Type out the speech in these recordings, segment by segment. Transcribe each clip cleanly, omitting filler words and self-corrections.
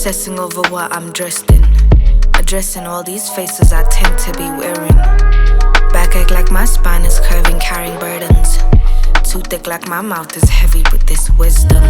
Obsessing over what I'm dressed in, addressing all these faces I tend to be wearing. Backache like my spine is curving, carrying burdens. Too thick like my mouth is heavy with this wisdom.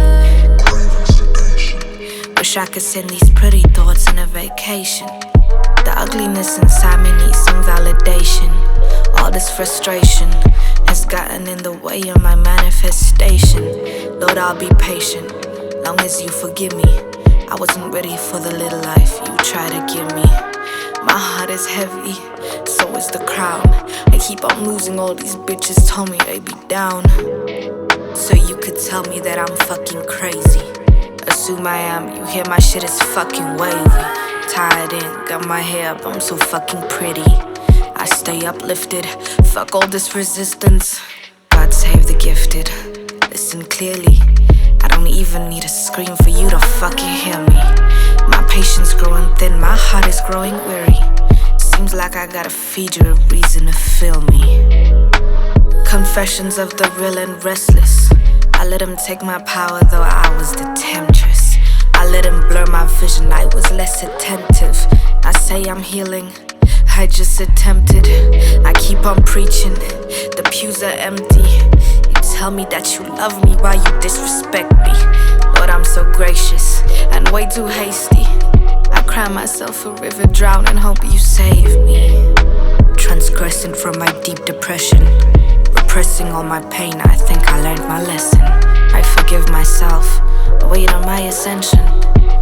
Wish I could send these pretty thoughts on a vacation. The ugliness inside me needs some validation. All this frustration has gotten in the way of my manifestation. Lord, I'll be patient, long as you forgive me. I wasn't ready for the little life you try to give me. My heart is heavy, so is the crown. I keep on losing, all these bitches told me they be down. So you could tell me that I'm fucking crazy. Assume I am, you hear my shit is fucking wavy. Tied in, got my hair up, I'm so fucking pretty. I stay uplifted, fuck all this resistance. God save the gifted, listen clearly. I don't even need a scream for you to fucking hear me. My patience growing thin, my heart is growing weary. Seems like I gotta feed you a reason to feel me. Confessions of the real and restless. I let him take my power though I was the temptress. I let him blur my vision, I was less attentive. I say I'm healing, I just attempted. I keep on preaching, the pews are empty. You tell me that you love me while you disrespect me. Lord, I'm so gracious and way too hasty. I cry myself a river, drown and hope you save me. Transgressing from my deep depression, repressing all my pain, I think I learned my lesson. I forgive myself, wait on my ascension.